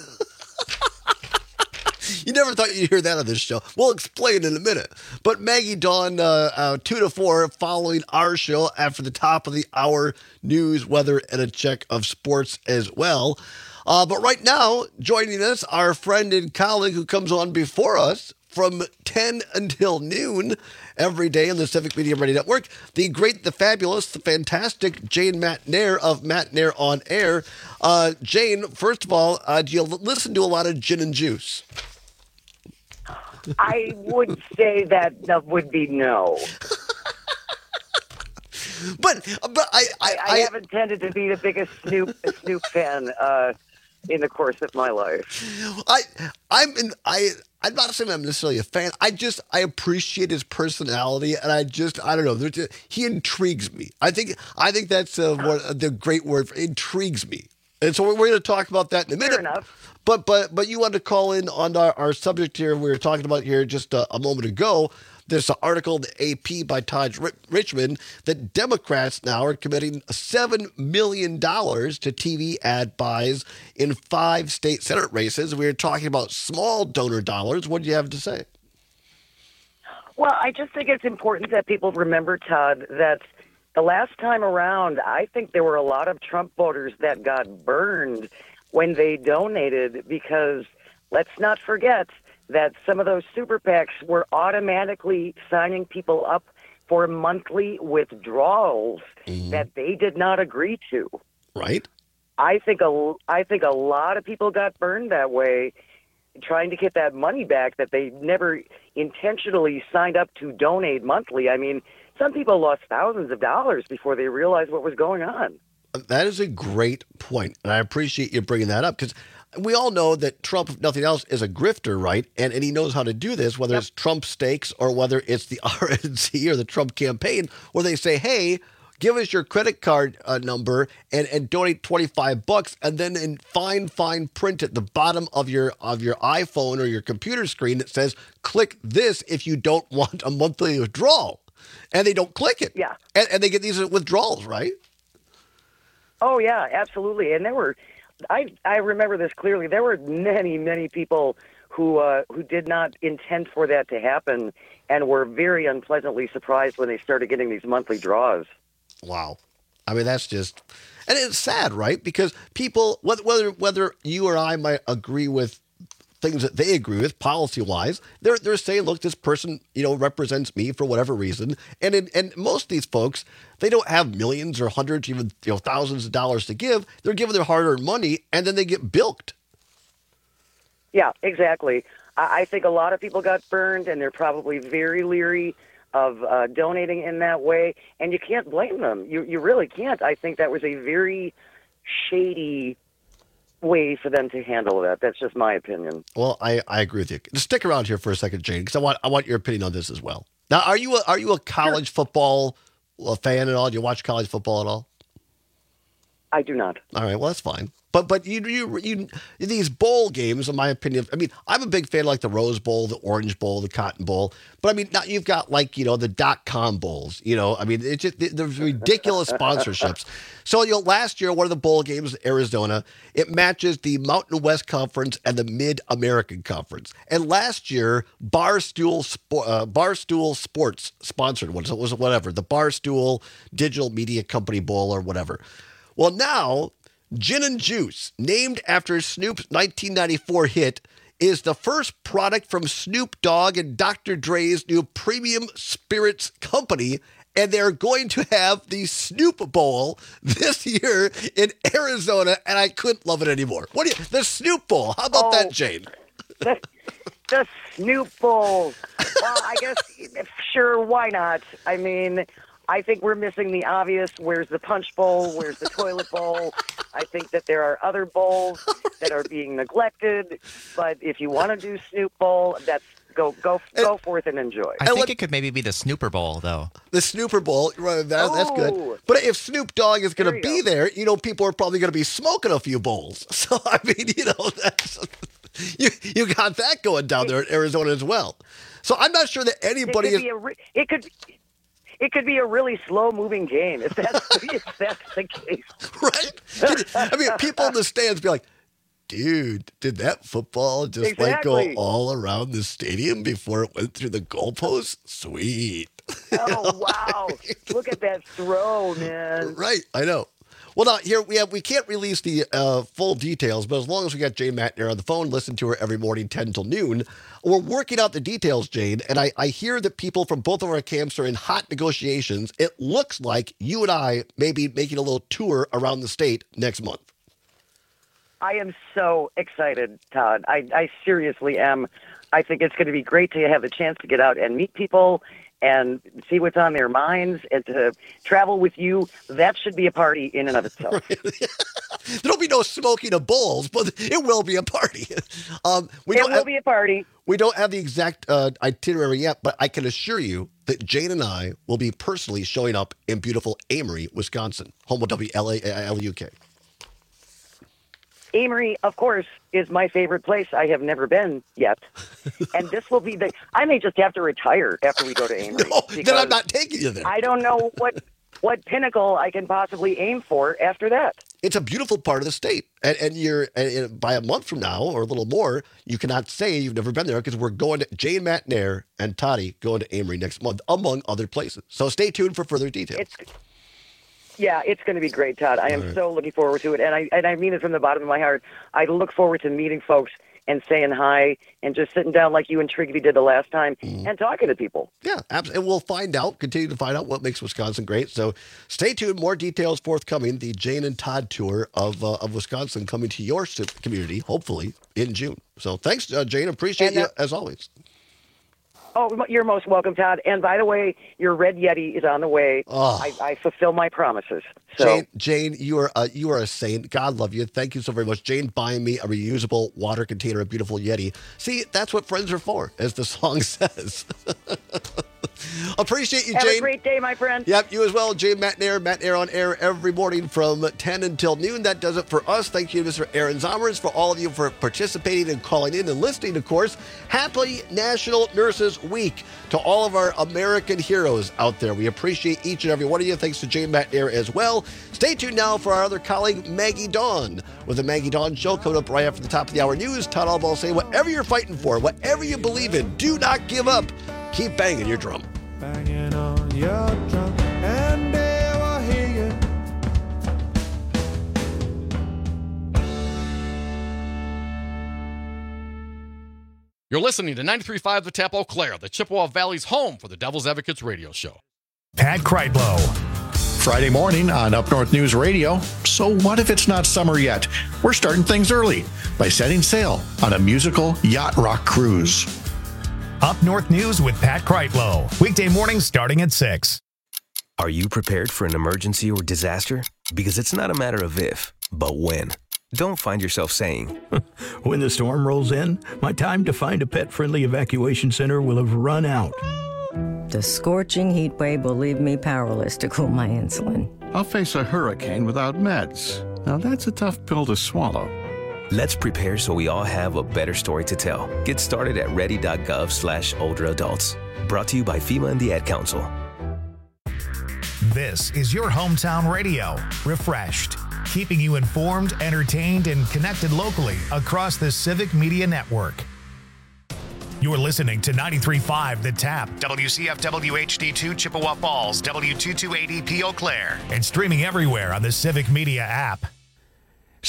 S20: You never thought you'd hear that on this show. We'll explain in a minute. But Maggie Dawn, 2 to 4, following our show after the top of the hour, news, weather, and a check of sports as well. But right now, joining us, our friend and colleague who comes on before us from 10 until noon every day on the Civic Media Radio Network, the great, the fabulous, the fantastic Jane Matnair of Matnair on Air. Jane, first of all, do you listen to a lot of Gin and Juice?
S13: I would say that would be no.
S20: But
S13: I haven't tended to be the biggest Snoop fan in the course of my life.
S20: I'm not saying I'm necessarily a fan. I appreciate his personality, and I don't know. He intrigues me. I think that's the great word for intrigues me. And so we're going to talk about that in a minute.
S13: Fair enough.
S20: But you wanted to call in on our subject here. We were talking about here just a moment ago. There's an article in the AP by Todd Richmond that Democrats now are committing $7 million to TV ad buys in 5 state Senate races. We were talking about small donor dollars. What do you have to say?
S13: Well, I just think it's important that people remember, Todd, that the last time around, I think there were a lot of Trump voters that got burned when they donated, because let's not forget that some of those super PACs were automatically signing people up for monthly withdrawals that they did not agree to.
S20: Right.
S13: I think a lot of people got burned that way, trying to get that money back that they never intentionally signed up to donate monthly. I mean, some people lost thousands of dollars before they realized what was going on.
S20: That is a great point, and I appreciate you bringing that up, because we all know that Trump, if nothing else, is a grifter, right? And he knows how to do this, whether it's Trump Steaks or whether it's the RNC or the Trump campaign, where they say, hey, give us your credit card number and donate $25, and then in fine print at the bottom of your iPhone or your computer screen that says, click this if you don't want a monthly withdrawal. And they don't click it.
S13: Yeah.
S20: And they get these withdrawals, right?
S13: Oh, yeah, absolutely. And there were, I remember this clearly, there were many people who did not intend for that to happen and were very unpleasantly surprised when they started getting these monthly draws.
S20: Wow. I mean, that's just, and it's sad, right? Because people, whether you or I might agree with things that they agree with policy-wise, they're saying, look, this person, represents me for whatever reason. And most of these folks, they don't have millions or hundreds, even thousands of dollars to give. They're giving their hard-earned money, and then they get bilked.
S13: Yeah, exactly. I think a lot of people got burned, and they're probably very leery of donating in that way, and you can't blame them. You really can't. I think that was a very shady way for them to handle that. That's just my opinion.
S20: Well, I agree with you. Just stick around here for a second, Jane, because I want your opinion on this as well. Now, are you a college football fan at all? Do you watch college football at all?
S13: I do not.
S20: All right, well, that's fine. But you these bowl games, in my opinion, I mean, I'm a big fan of like the Rose Bowl, the Orange Bowl, the Cotton Bowl. But I mean, now you've got like, the .com bowls, I mean, it's just, there's ridiculous sponsorships. So, last year, one of the bowl games in Arizona, it matches the Mountain West Conference and the Mid-American Conference. And last year, Barstool Sports sponsored one. So it was whatever, the Barstool Digital Media Company Bowl or whatever. Well, now, Gin and Juice, named after Snoop's 1994 hit, is the first product from Snoop Dogg and Dr. Dre's new premium spirits company, and they're going to have the Snoop Bowl this year in Arizona, and I couldn't love it anymore. The Snoop Bowl? How about that, Jane?
S13: The Snoop Bowl. Well, I guess, sure, why not? I mean, I think we're missing the obvious. Where's the punch bowl? Where's the toilet bowl? I think that there are other bowls that are being neglected. But if you want to do Snoop Bowl, that's go forth and enjoy.
S21: I think it could maybe be the Snooper Bowl, though.
S20: The Snooper Bowl, that's good. But if Snoop Dogg is going to be there, people are probably going to be smoking a few bowls. So, I mean, that's, you got that going down there in Arizona as well. So I'm not sure that anybody is...
S13: It could be a really slow-moving game if that's the case.
S20: Right? I mean, people in the stands be like, dude, did that football just go all around the stadium before it went through the goalpost? Sweet.
S13: Oh, wow. Look at that throw, man.
S20: Right, I know. Well, now, here we can't release the full details, but as long as we got Jane Matenaer on the phone, listen to her every morning, 10 till noon. We're working out the details, Jane, and I hear that people from both of our camps are in hot negotiations. It looks like you and I may be making a little tour around the state next month.
S13: I am so excited, Todd. I seriously am. I think it's going to be great to have a chance to get out and meet people and see what's on their minds and to travel with you. That should be a party in and of itself.
S20: There'll be no smoking of bowls, but it will be a party. It
S13: will be a party.
S20: We don't have the exact itinerary yet, but I can assure you that Jane and I will be personally showing up in beautiful Amory, Wisconsin, home of WLUK.
S13: Amory, of course, is my favorite place. I have never been yet. And this will be I may just have to retire after we go to Amory.
S20: No, then I'm not taking you there.
S13: I don't know what pinnacle I can possibly aim for after that.
S20: It's a beautiful part of the state. And by a month from now or a little more, you cannot say you've never been there because we're going to Jane Matenaer and Toddy going to Amory next month, among other places. So stay tuned for further details.
S13: It's going to be great, Todd. I am so looking forward to it. And I mean it from the bottom of my heart. I look forward to meeting folks and saying hi and just sitting down like you and Triggy did the last time and talking to people.
S20: Yeah, absolutely. And we'll continue to find out what makes Wisconsin great. So stay tuned. More details forthcoming. The Jane and Todd tour of Wisconsin coming to your community, hopefully, in June. So thanks, Jane. Appreciate you as always.
S13: Oh, you're most welcome, Todd. And by the way, your red Yeti is on the way.
S20: Oh.
S13: I fulfill my promises. So.
S20: Jane, you are a saint. God love you. Thank you so very much. Jane buying me a reusable water container, a beautiful Yeti. See, that's what friends are for, as the song says. Appreciate you, Jane.
S13: Have a great day, my friend.
S20: Yep, you as well. Jane Matenaer on air every morning from 10 until noon. That does it for us. Thank you, Mr. Aaron Zomers, for all of you for participating and calling in and listening, of course. Happy National Nurses Week to all of our American heroes out there. We appreciate each and every one of you. Thanks to Jane Matenaer as well. Stay tuned now for our other colleague, Maggie Dawn, with the Maggie Dawn Show coming up right after the top of the hour news. Todd Albaugh saying, whatever you're fighting for, whatever you believe in, do not give up. Keep banging your drum.
S10: Banging on your drum, and they will hear you.
S14: You're listening to 93.5 The Tap Eau Claire, the Chippewa Valley's home for the Devil's Advocates radio show.
S1: Pat Kreitlow.
S4: Friday morning on Up North News Radio. So what if it's not summer yet? We're starting things early by setting sail on a musical yacht rock cruise.
S1: Up North News with Pat Kreitlow. Weekday mornings starting at 6.
S15: Are you prepared for an emergency or disaster? Because it's not a matter of if, but when. Don't find yourself saying,
S17: when the storm rolls in, my time to find a pet-friendly evacuation center will have run out.
S3: The scorching heat wave will leave me powerless to cool my insulin.
S17: I'll face a hurricane without meds. Now that's a tough pill to swallow.
S15: Let's prepare so we all have a better story to tell. Get started at ready.gov/older-adults. Brought to you by FEMA and the Ad Council.
S1: This is your hometown radio, Refreshed, keeping you informed, entertained, and connected locally across the Civic Media Network. You're listening to 93.5 The Tap, WCFW HD2 Chippewa Falls, W228EP Eau Claire, and streaming everywhere on the Civic Media app.